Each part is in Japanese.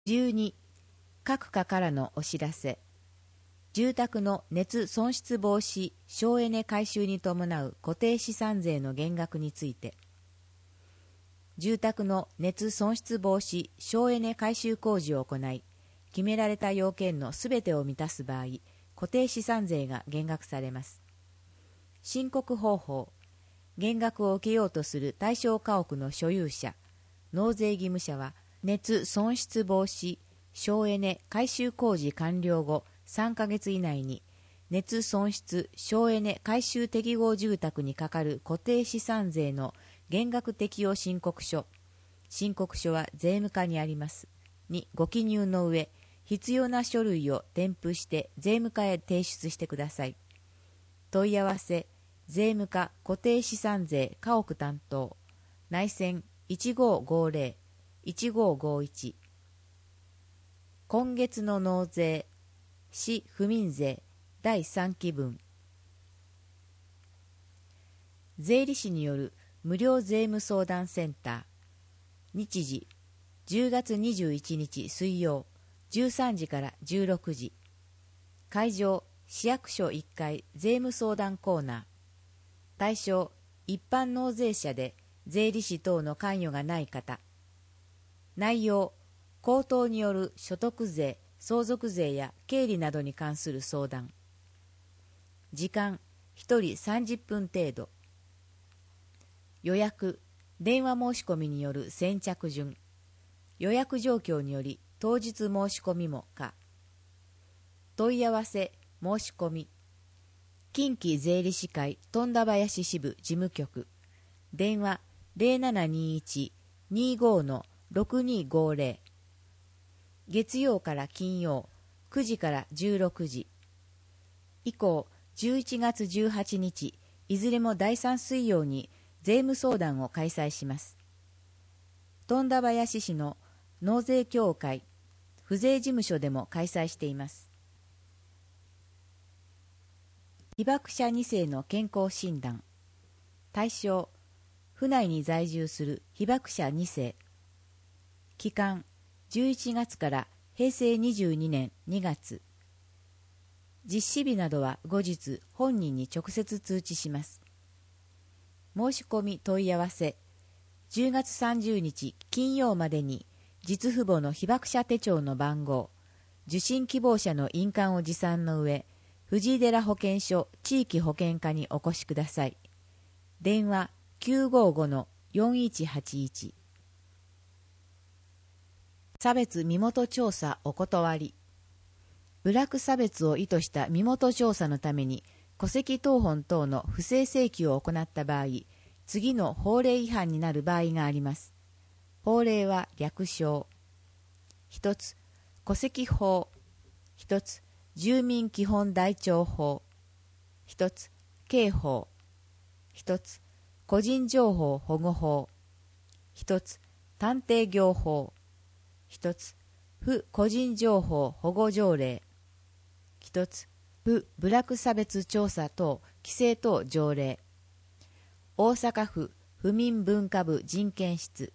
12、各課からのお知らせ。住宅の熱損失防止省エネ改修に伴う固定資産税の減額について。住宅の熱損失防止省エネ改修工事を行い、決められた要件のすべてを満たす場合、固定資産税が減額されます。申告方法。減額を受けようとする対象家屋の所有者、納税義務者は、熱損失防止省エネ改修工事完了後3ヶ月以内に、熱損失省エネ改修適合住宅にかかる固定資産税の減額適用申告書。申告書は税務課にあります。にご記入の上、必要な書類を添付して税務課へ提出してください。問い合わせ、税務課固定資産税家屋担当、内線1550-1551。今月の納税、市府民税第3期分。税理士による無料税務相談センター。日時、10月21日水曜、13時から16時。会場、市役所1階税務相談コーナー。対象、一般納税者で税理士等の関与がない方。内容、高騰による所得税、相続税や経理などに関する相談。時間、1人30分程度。予約、電話申し込みによる先着順。予約状況により当日申し込みも可。問い合わせ、申し込み。近畿税理士会富田林支部事務局。電話0721-25-6250。月曜から金曜9時から16時。以降11月18日、いずれも第3水曜に税務相談を開催します。富田林市の納税協会、府税事務所でも開催しています。被爆者2世の健康診断。対象、府内に在住する被爆者2世。期間、11月から平成22年2月。実施日などは後日本人に直接通知します。申し込み問い合わせ。10月30日金曜までに実父母の被爆者手帳の番号、受診希望者の印鑑を持参の上、藤井寺保健所地域保健課にお越しください。電話 955-4181。差別身元調査お断り。部落差別を意図した身元調査のために戸籍謄本等の不正請求を行った場合、次の法令違反になる場合があります。法令は略称。一つ、戸籍法。一つ、住民基本台帳法。一つ、刑法。一つ、個人情報保護法。一つ、探偵業法。一つ、府個人情報保護条例。一つ、府部落差別調査等規制等条例。大阪府府民文化部人権室。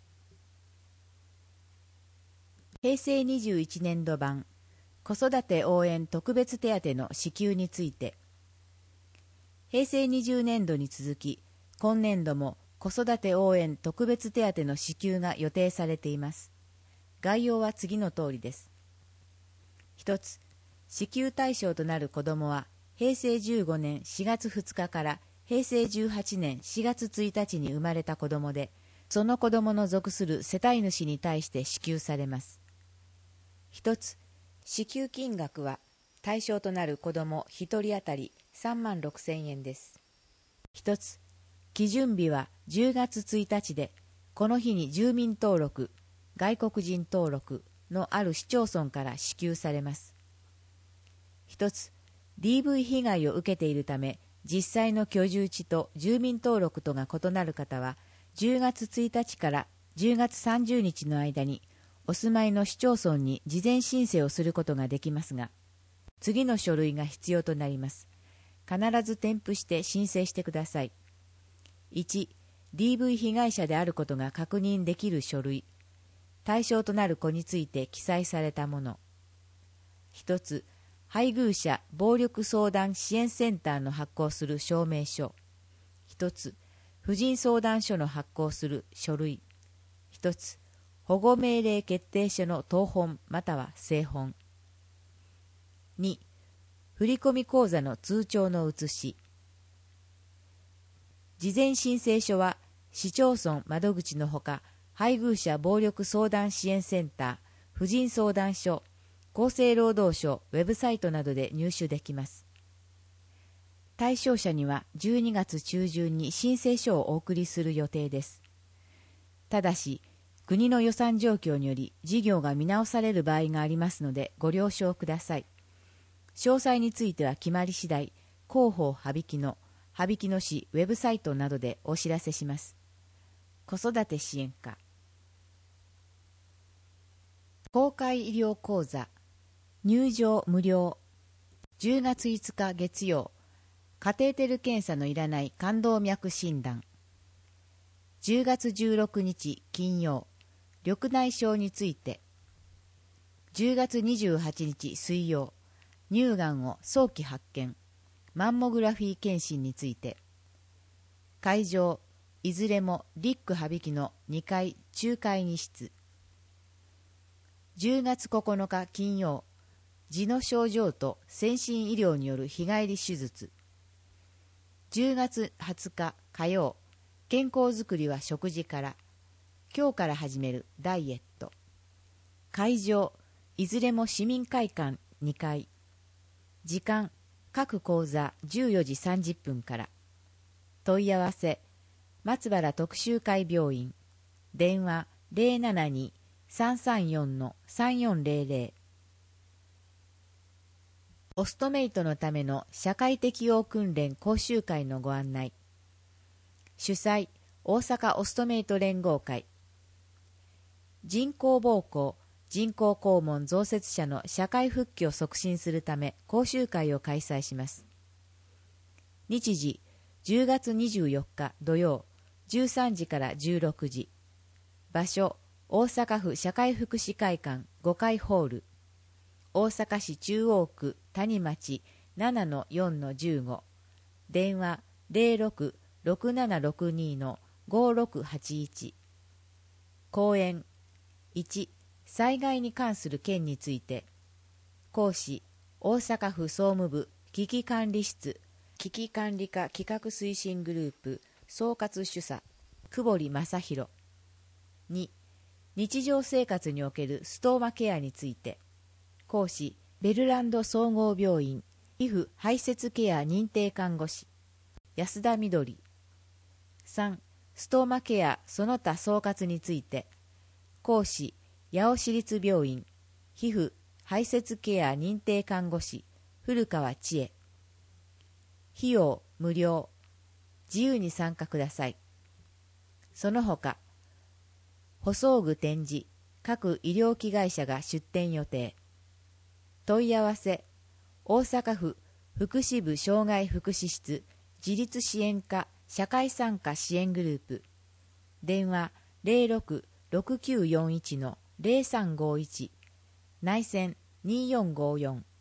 平成21年度版子育て応援特別手当の支給について、平成20年度に続き今年度も子育て応援特別手当の支給が予定されています。概要は次の通りです。一つ、支給対象となる子どもは平成15年4月2日から平成18年4月1日に生まれた子どもで、その子どもの属する世帯主に対して支給されます。一つ、支給金額は対象となる子ども1人当たり36,000円です。一つ、基準日は10月1日で、この日に住民登録、外国人登録のある市町村から支給されます。一つ、DV 被害を受けているため、実際の居住地と住民登録とが異なる方は、10月1日から10月30日の間に、お住まいの市町村に事前申請をすることができますが、次の書類が必要となります。必ず添付して申請してください。1、DV 被害者であることが確認できる書類。 対象となる子について記載されたもの。一つ、配偶者暴力相談支援センターの発行する証明書。一つ、婦人相談所の発行する書類。一つ、保護命令決定書の謄本または正本。2、振込口座の通帳の写し。事前申請書は市町村窓口のほか、配偶者暴力相談支援センター、婦人相談所、厚生労働省ウェブサイトなどで入手できます。対象者には12月中旬に申請書をお送りする予定です。ただし、国の予算状況により事業が見直される場合がありますのでご了承ください。詳細については決まり次第、広報羽曳野市ウェブサイトなどでお知らせします。子育て支援課。公開医療講座入場無料。10月5日月曜、カテーテル検査のいらない冠動脈診断。10月16日金曜、緑内障について。10月28日水曜、乳がんを早期発見、マンモグラフィー検診について。会場、いずれもリック羽曳野2階中会議室。10月9日金曜、痔の症状と先進医療による日帰り手術。10月20日火曜、健康づくりは食事から、今日から始めるダイエット。会場、いずれも市民会館2階。時間、各講座14時30分から。問い合わせ、松原徳洲会病院。電話 072-334-3400。オストメイトのための社会適応訓練講習会のご案内。主催、大阪オストメイト連合会。人工膀胱、人工肛門増設者の社会復帰を促進するため講習会を開催します。日時、10月24日土曜、13時から16時。場所、大阪府社会福祉会館5階ホール。大阪市中央区谷町 7-4-15。電話 06-6762-5681。講演1、災害に関する件について。講師、大阪府総務部危機管理室危機管理課企画推進グループ総括主査久保利正弘。2、日常生活におけるストーマケアについて。講師、ベルランド総合病院皮膚排泄ケア認定看護師安田みどり。3、ストーマケアその他総括について。講師、八尾市立病院皮膚排泄ケア認定看護師古川千恵。費用無料。自由に参加ください。その他、補装具展示各医療器会社が出展予定。問い合わせ、大阪府福祉部障害福祉室自立支援課社会参加支援グループ。電話 06-6941-0351 内線2454